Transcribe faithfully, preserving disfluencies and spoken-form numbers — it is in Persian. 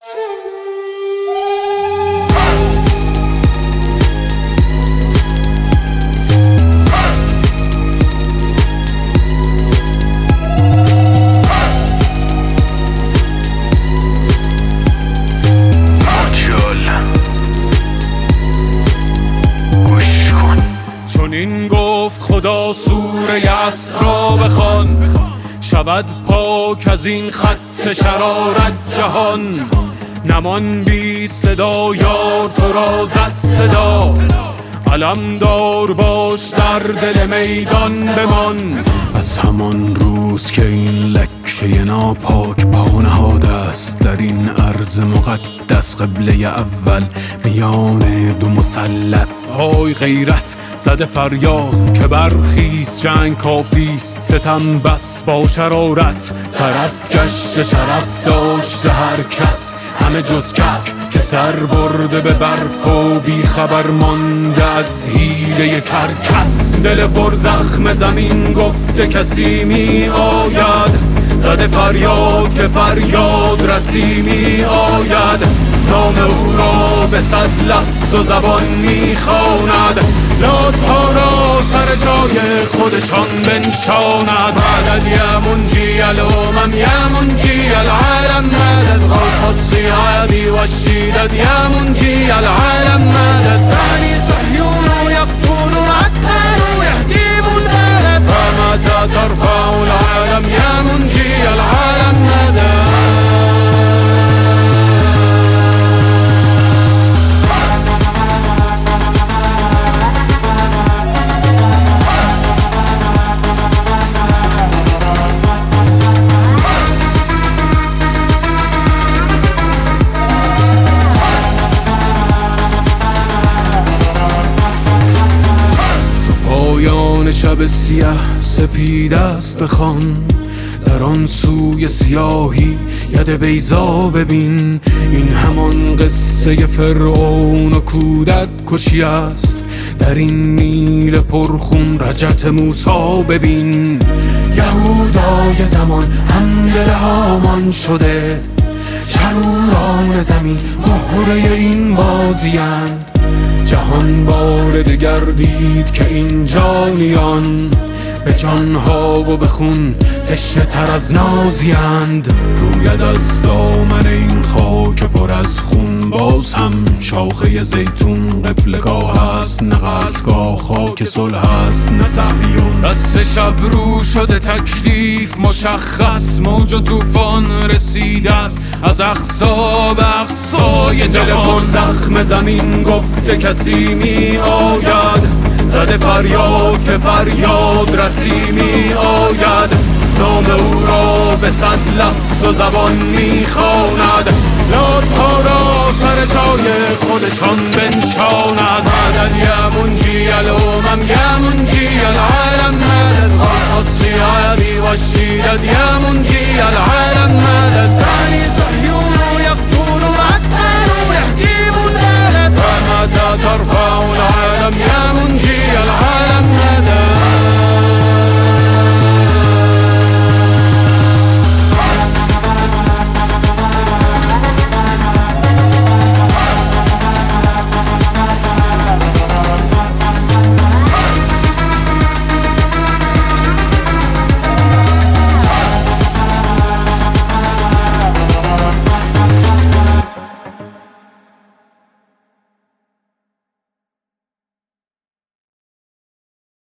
این گفت خدا سوره اسرا بخوان، شود پاک از این خط شرارت جهان. نمان بی صدا یار تو را زد صدا، علمدار باش در دل میدان بمان. از همان روز که این لکه ناپاک پا نهاده است در این ارض مقدس، قبله اول میان دو مثلث. آی غیرت زده فریاد که برخیز، جنگ کافیست ستم بس با شرارت. طرف گشت شرف داشته هر کس، همه جز کک که سر برده به برف و بی خبر مانده از حیله کرکس. دل پر زخم زمین گفته کسی می آید، زده فریاد که فریاد رسی می آید. نام او را به صد لفظ و زبان می خواند، لات‌ها را سر جای خودشان بنشاند. مدد یا منجی الامم یا منجی العالم، مدد غوث الصیادی و الشیدد یا منجی العالم، مدد بنی صهیون یقتلون اطفال یهدیم البلد، فمتى ترفع العالم یا منجی العالم مدد. پایان شب سیاه سپید است بخوان، در آن سوی سیاهی ید بیضا ببین. این همان قصه فرعون و کودک کشی است، در این نیل پرخون رجت موسی ببین. یهودای زمان هم دل هامان شده، شروران زمین مهره این بازی‌اند. جهان بار دگر دید که این جانیان به جانها و به خون تشنه تر از نازیند. روید از دامن این خاک پر از خون، باز هم شاخه زیتون قبلگاه است، نه قتلگاه خاک صلح است نه صهیون. دست شب رو شده تکلیف مشخص، موج و طوفان رسیده است از اقصا به اقصای جهان. زخم زمین گفته کسی می آید، زده فریاد که فریاد رسی می آید. نام او را به صد لفظ و زبان می خواند، لات‌ها را سر جای خودشان بنشاند. مدد یا منجی الامم یا منجی العالم، مدد غوث الصیادی و الشیدد یا منجی العالم، مدد بنی صهیون